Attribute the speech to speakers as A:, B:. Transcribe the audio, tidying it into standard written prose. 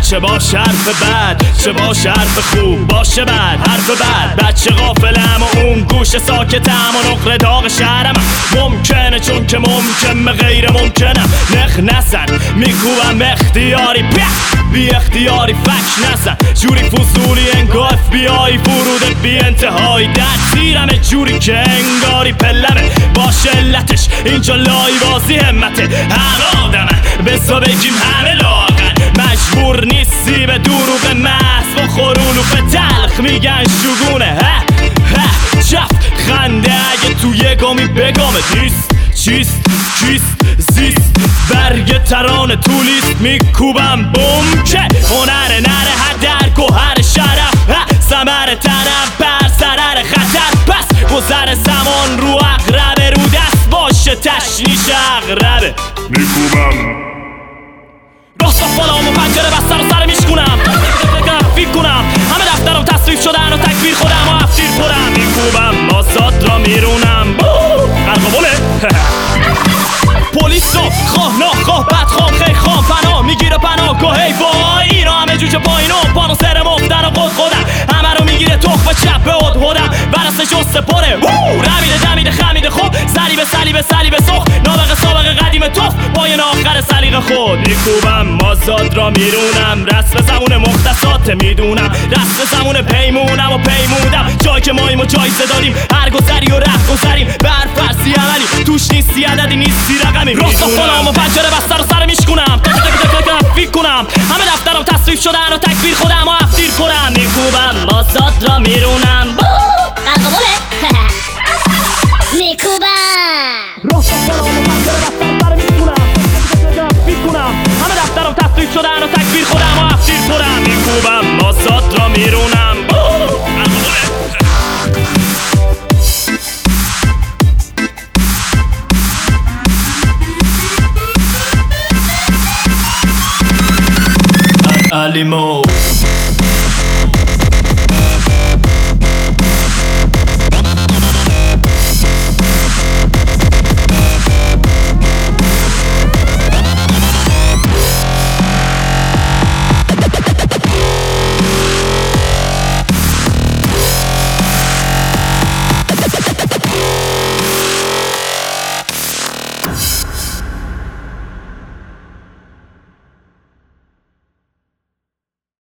A: چه باشه حرف بد، چه باشه حرف خوب، باشه بد حرف بد. بچه غافلم و اون گوش ساکتم و نقره داغ شهرم. ممکنه چون که ممکن به غیر ممکنم. نخ نزن میکوبم اختیاری، بی اختیاری فکش نزن. جوری فضولی انگار FBI فرودت بی انتهایی در تیرم. جوری که انگاری پلمه باشه علتش اینجا لای بازی همته هر آدمه. بسا بگیم همه لاغن، مجبور نیستی به دروغ محض و خرولوف تلخ میگن شگونه. چفت خنده اگه تو یه گامی بگامه نیست چیست کیست زیست. برگ ترانه تو لیست میکوبم بوم که هنر نره هدر گوهر شرف ثمر طرف بر سرر خطر. پس گذر زمان رو اقربه رو دست باشه تشنیش اقربه
B: میکوبم
A: راست بالام و پنجره بسته رو سر میشکنم. فکر کنم همه دفترم تصریف شدن و تکبیر خودم و افشیر پرم. میکوبم باسات را میرونم قرقبوله پلیس رو خواه ناخواه بدخواه خیلی خواه پناه میگیره پناهگاه. وای اینا همه جوجه پایین و پانو سر مفتن و خود خودم همه رو میگیره تخف چپ به اد هدم برسه جسته پره رمیده دمیده خمیده خوب سلیب سخ نابغه سابقه قدیم توف پایین آخر سلیق خود. میکوبم مازاد را میرونم رسم زمون مختصات میدونم رسم زمون پیمونم و پیمودم جایی که ماییم و جایزه داریم هر گذری و ره گذریم بر فرسی عملی توش نیستی عددی نیستی رقمی. راست خودم و پنجره بسته رو سر میشکنم فکر کنم همه دفترم تصریف شدن و تکبیر خودم و افشیر پرم. میکوبم مازاد را میرونم
C: قرقبوله میکوبم
A: راست خودم و پنجره بسته رو سر میشکنم فکر کنم همه دفترم تصریف شدن و تکبیر خودم و افشیر پرم. میکوبم مازاد را میرونم علیمو